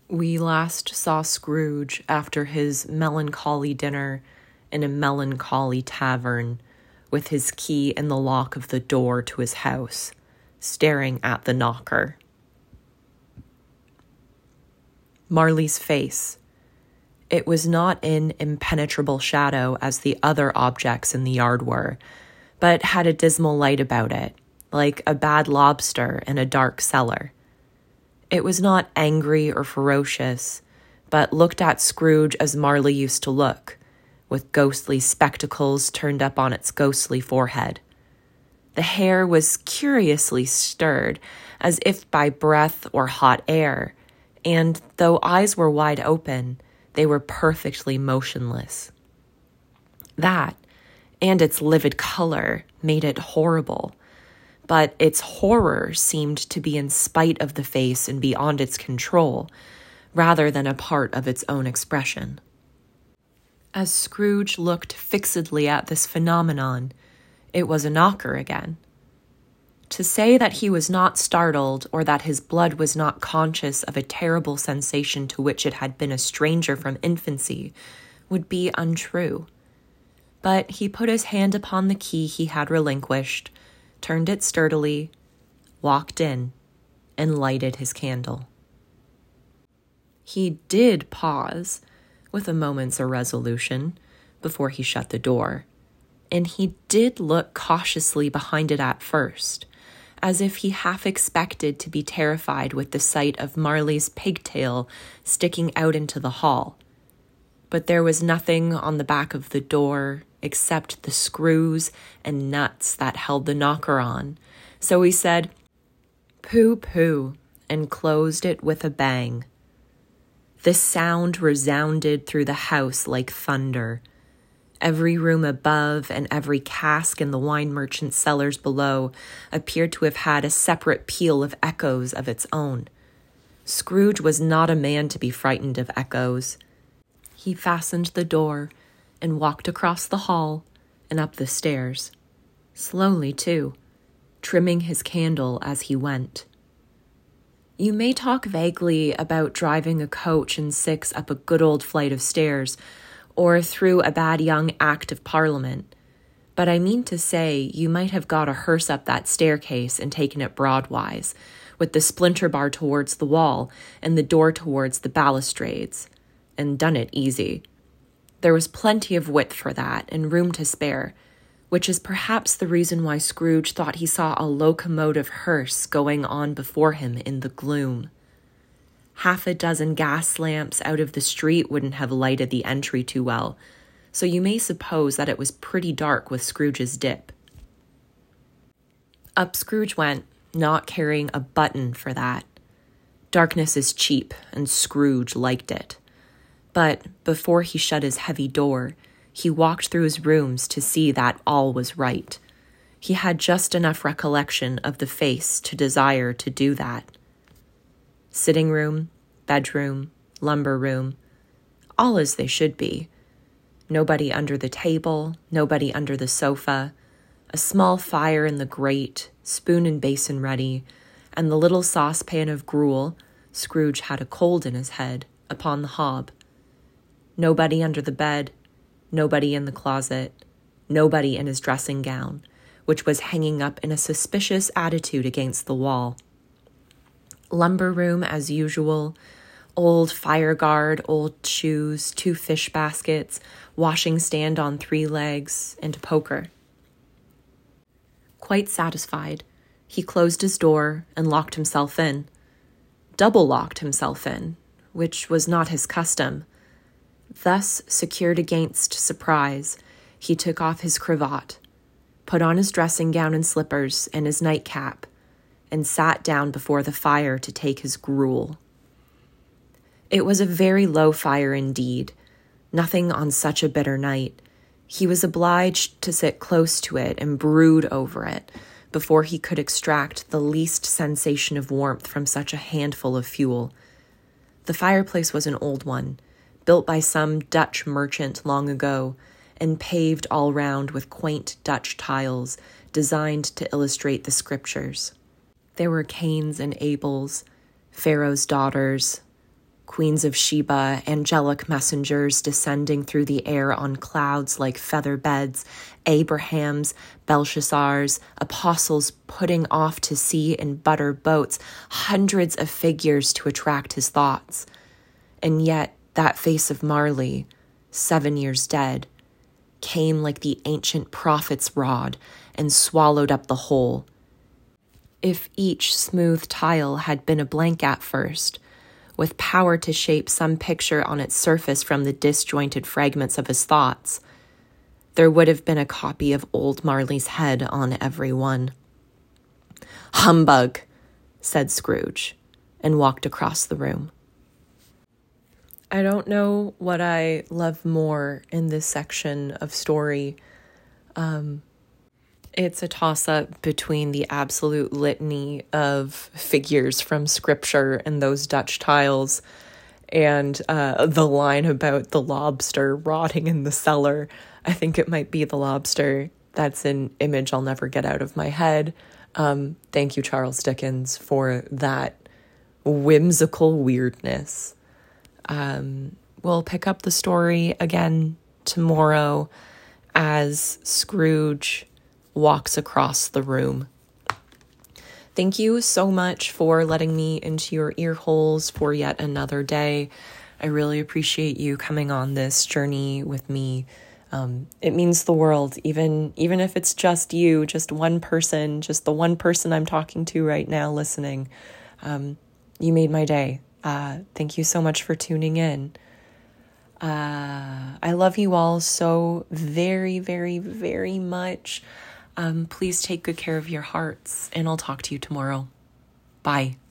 We last saw Scrooge after his melancholy dinner in a melancholy tavern, with his key in the lock of the door to his house, staring at the knocker. Marley's face. It was not in impenetrable shadow as the other objects in the yard were, but had a dismal light about it, like a bad lobster in a dark cellar. It was not angry or ferocious, but looked at Scrooge as Marley used to look, with ghostly spectacles turned up on its ghostly forehead. The hair was curiously stirred, as if by breath or hot air, and though eyes were wide open, they were perfectly motionless. That, and its livid color, made it horrible, but its horror seemed to be in spite of the face and beyond its control, rather than a part of its own expression. As Scrooge looked fixedly at this phenomenon, it was a knocker again. To say that he was not startled or that his blood was not conscious of a terrible sensation to which it had been a stranger from infancy would be untrue. But he put his hand upon the key he had relinquished, turned it sturdily, walked in, and lighted his candle. He did pause, with a moment's irresolution, before he shut the door, and he did look cautiously behind it at first, as if he half expected to be terrified with the sight of Marley's pigtail sticking out into the hall. But there was nothing on the back of the door except the screws and nuts that held the knocker on, so he said, "Pooh, pooh," and closed it with a bang. The sound resounded through the house like thunder. Every room above and every cask in the wine merchant's cellars below appeared to have had a separate peal of echoes of its own. Scrooge was not a man to be frightened of echoes. He fastened the door and walked across the hall and up the stairs, slowly too, trimming his candle as he went. You may talk vaguely about driving a coach and six up a good old flight of stairs, or through a bad young Act of Parliament, but I mean to say you might have got a hearse up that staircase and taken it broadwise, with the splinter bar towards the wall and the door towards the balustrades, and done it easy. There was plenty of width for that, and room to spare, which is perhaps the reason why Scrooge thought he saw a locomotive hearse going on before him in the gloom. Half a dozen gas lamps out of the street wouldn't have lighted the entry too well, so you may suppose that it was pretty dark with Scrooge's dip. Up Scrooge went, not caring a button for that. Darkness is cheap, and Scrooge liked it. But before he shut his heavy door, he walked through his rooms to see that all was right. He had just enough recollection of the face to desire to do that. Sitting room, bedroom, lumber room, all as they should be. Nobody under the table, nobody under the sofa, a small fire in the grate, spoon and basin ready, and the little saucepan of gruel, Scrooge had a cold in his head, upon the hob. Nobody under the bed, nobody in the closet, nobody in his dressing gown, which was hanging up in a suspicious attitude against the wall. Lumber room as usual, old fire guard, old shoes, 2 fish baskets, washing stand on 3 legs, and poker. Quite satisfied, he closed his door and locked himself in. Double-locked himself in, which was not his custom. Thus, secured against surprise, he took off his cravat, put on his dressing gown and slippers and his nightcap, and sat down before the fire to take his gruel. It was a very low fire indeed, nothing on such a bitter night. He was obliged to sit close to it and brood over it before he could extract the least sensation of warmth from such a handful of fuel. The fireplace was an old one, built by some Dutch merchant long ago, and paved all round with quaint Dutch tiles designed to illustrate the scriptures. There were Cains and Abels, Pharaoh's daughters, Queens of Sheba, angelic messengers descending through the air on clouds like feather beds, Abrahams, Belshazzars, apostles putting off to sea in butter boats, hundreds of figures to attract his thoughts. And yet that face of Marley, 7 years dead, came like the ancient prophet's rod and swallowed up the whole. If each smooth tile had been a blank at first, with power to shape some picture on its surface from the disjointed fragments of his thoughts, there would have been a copy of old Marley's head on every one. "Humbug," said Scrooge, and walked across the room. I don't know what I love more in this section of story. It's a toss-up between the absolute litany of figures from scripture and those Dutch tiles and the line about the lobster rotting in the cellar. I think it might be the lobster. That's an image I'll never get out of my head. Thank you, Charles Dickens, for that whimsical weirdness. We'll pick up the story again tomorrow as Scrooge walks across the room. Thank you so much for letting me into your ear holes for yet another day. I really appreciate you coming on this journey with me. It means the world, even if it's just you, just one person, just the one person I'm talking to right now listening. You made my day. Thank you so much for tuning in. I love you all so very, very, very much. Please take good care of your hearts, and I'll talk to you tomorrow. Bye.